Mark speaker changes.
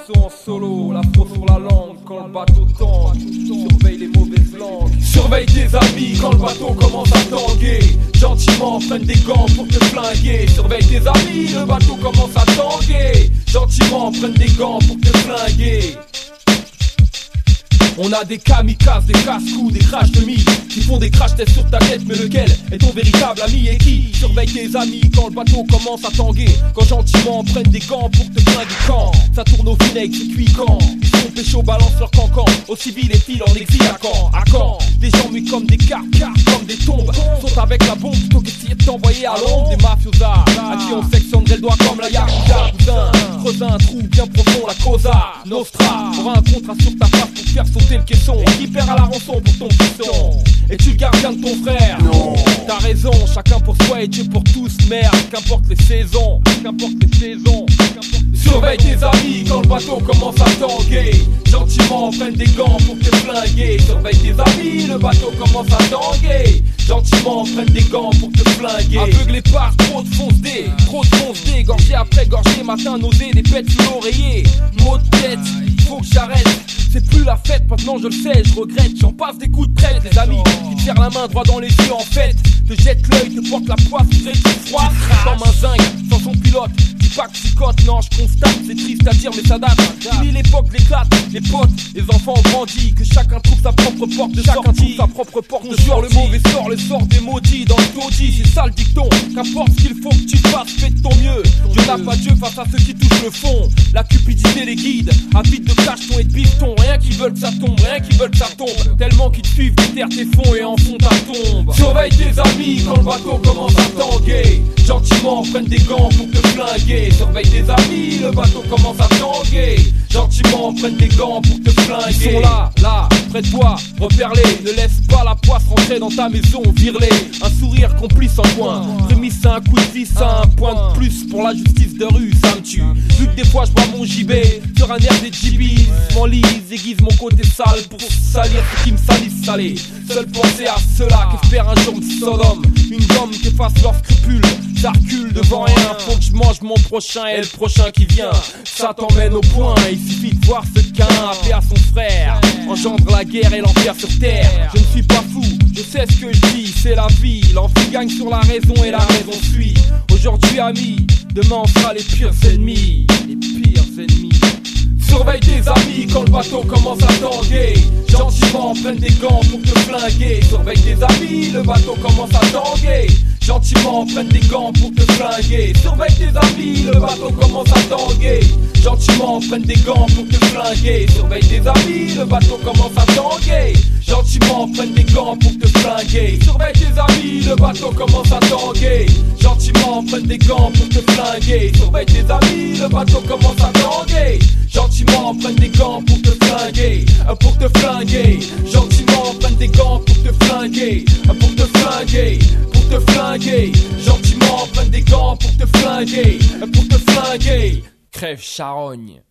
Speaker 1: saut en solo, la fausse sur la langue quand le bateau tangue. Surveille les mauvaises langues. Surveille tes amis quand le bateau commence à tanguer. Gentiment, prenne des gants pour te flinguer. Surveille tes amis, le bateau commence à tanguer. Gentiment, prenne des gants pour te flinguer. On a des kamikazes, des casse-coups, des crash de mille qui font des crash tests sur ta tête. Mais lequel est ton véritable ami et qui surveille tes amis quand le bateau commence à tanguer? Quand gentiment prennent des gants pour te flinguer quand ça tourne au vinaigre, c'est cuit quand ils sont pécho, balancent leur cancan. Au civil et filent en exil à quand des gens muets comme des cartes, comme des tombes sont avec la bombe plutôt qu'essayer de t'envoyer à l'ombre. Des mafiosas à qui on sectionnerait le doigt comme la yakuza. Cousin, creuse un trou bien profond, la cosa nostra aura un contrat sur ta face pour faire sauter le caisson et qui perd à la rançon pour ton fiston. Es-tu le gardien de ton frère? Non. T'as raison, chacun pour soi et Dieu pour tous. Merde, qu'importe les saisons, qu'importe les saisons. Surveille tes amis quand le bateau commence à tanguer. Gentiment, prenne des gants pour te flinguer. Surveille tes amis, le bateau commence à tanguer. Gentiment, prenne des gants pour te flinguer. Aveuglé par trop de fonce-dés, gorgé après gorgé, matin nausée, des pètes sous l'oreiller. Maux de tête, faut que j'arrête. C'est plus la fête, maintenant je le sais, je regrette. J'en passe des coups de traite, les amis qui te serrent la main droit dans les yeux en fait. Te jettent l'œil, te portent la poisse, tu froid comme un zinc, sans son pilote. Dis pas que psychote, non je constate, c'est triste à dire mais ça date. Fini l'époque, l'éclate, les potes, les enfants ont grandi. Que chacun trouve sa propre porte de sortie. Sa propre porte de sortie. Le mauvais sort, le sort des maudits dans le taudis. C'est ça le dicton, qu'importe ce qu'il faut que tu fasses, fais de ton mieux. Dieu n'a pas Dieu face à ceux qui touchent le fond. La cupidité les guide, avide de cachetons et de pistons. Rien qui veulent que ça tombe, rien qui veulent que ça tombe. Tellement qu'ils te suivent, déterrent tes fonds et en font ta tombe. Surveille tes amis quand le bateau commence à tanguer. Gentiment, prenne des gants pour te flinguer. Surveille tes amis, le bateau commence à tanguer. Gentiment, prenne des gants pour te flinguer. Ils sont là, près de toi, repère-les. Ne laisse pas la poisse rentrer dans ta maison, vire-les. Un sourire complice en coin, prémisse à un coup de vis, à un point de plus pour la justice de rue, ça me tue. Vu que des fois je bois mon gibet sur un air des gibis, m'enlise, aiguise mon côté sale pour salir ceux qui me salissent salé. Seul penser à ceux-là qu'espère un jour me Sodome. Une gomme qui efface leurs scrupules. Ça recule devant rien, faut que je mange mon prochain et le prochain qui vient. Ça t'emmène au point, il suffit de voir ce qu'un a fait à son frère. Engendre la guerre et l'enfer sur terre. Je ne suis pas fou, je sais ce que je dis, c'est la vie. L'envie gagne sur la raison et la raison suit. Aujourd'hui amis, demain on sera les pires ennemis. Les pires ennemis. Surveille tes amis quand le bateau commence à tanguer. Gentiment, prenne des gants pour te flinguer. Surveille tes amis, le bateau commence à tanguer. Gentiment, prenne des gants pour te flinguer. Surveille tes amis, le bateau commence à tanguer. Gentiment, prenne des gants pour te flinguer. Surveille tes amis, le bateau commence à tanguer. Gentiment, prenne des gants pour te flinguer. Surveille tes amis, le bateau commence à tanguer. Gentiment, prenne des gants pour te flinguer. Surveille tes amis, le bateau commence à tanguer. Gentiment, prenne des gants pour te flinguer. Pour te flinguer. Gentiment, prenne des gants pour te flinguer. Pour te flinguer. Pour te flinguer. Gentiment, prenne des gants pour te flinguer. Pour te flinguer. Crève charogne.